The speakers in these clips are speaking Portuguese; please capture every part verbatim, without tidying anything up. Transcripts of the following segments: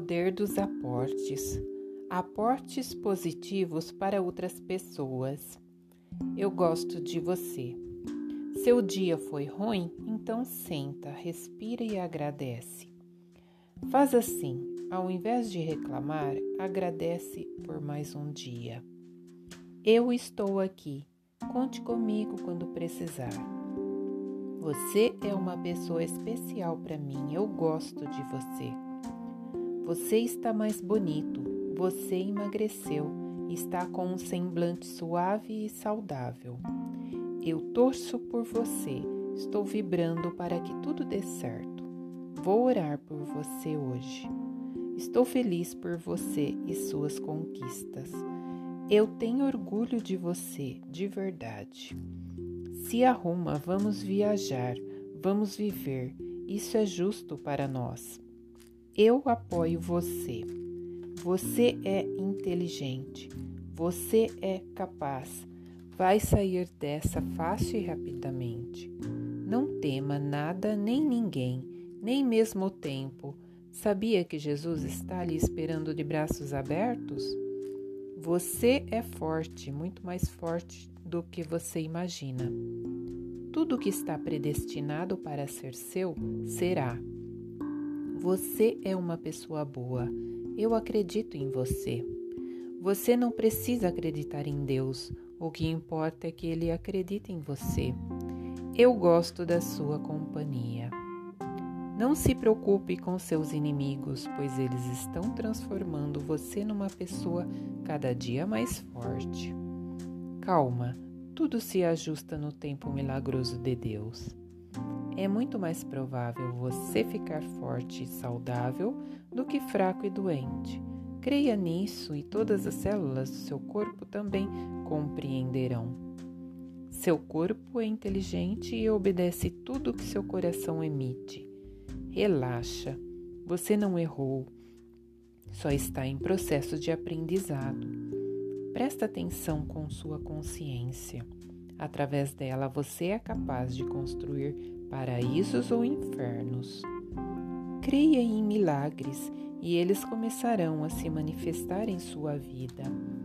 poder dos aportes. Aportes positivos para outras pessoas. Eu gosto de você. Seu dia foi ruim? Então senta, respira e agradece. Faz assim, ao invés de reclamar, agradece por mais um dia. Eu estou aqui. Conte comigo quando precisar. Você é uma pessoa especial para mim. Eu gosto de você. Você está mais bonito. Você emagreceu. Está com um semblante suave e saudável. Eu torço por você. Estou vibrando para que tudo dê certo. Vou orar por você hoje. Estou feliz por você e suas conquistas. Eu tenho orgulho de você, de verdade. Se arruma, vamos viajar, vamos viver. Isso é justo para nós. Eu apoio você. Você é inteligente. Você é capaz. Vai sair dessa fácil e rapidamente. Não tema nada nem ninguém, nem mesmo o tempo. Sabia que Jesus está ali esperando de braços abertos? Você é forte, muito mais forte do que você imagina. Tudo que está predestinado para ser seu, será. Você é uma pessoa boa. Eu acredito em você. Você não precisa acreditar em Deus. O que importa é que Ele acredite em você. Eu gosto da sua companhia. Não se preocupe com seus inimigos, pois eles estão transformando você numa pessoa cada dia mais forte. Calma, tudo se ajusta no tempo milagroso de Deus. É muito mais provável você ficar forte e saudável do que fraco e doente. Creia nisso e todas as células do seu corpo também compreenderão. Seu corpo é inteligente e obedece tudo que seu coração emite. Relaxa, você não errou, só está em processo de aprendizado. Presta atenção com sua consciência. Através dela você é capaz de construir paraísos ou infernos. Creia em milagres e eles começarão a se manifestar em sua vida.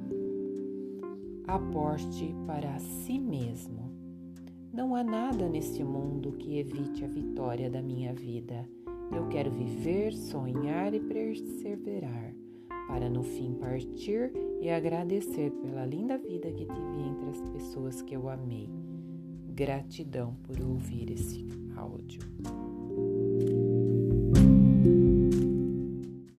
Aporte para si mesmo. Não há nada neste mundo que evite a vitória da minha vida. Eu quero viver, sonhar e perseverar, para no fim partir e agradecer pela linda vida que tive entre as pessoas que eu amei. Gratidão por ouvir esse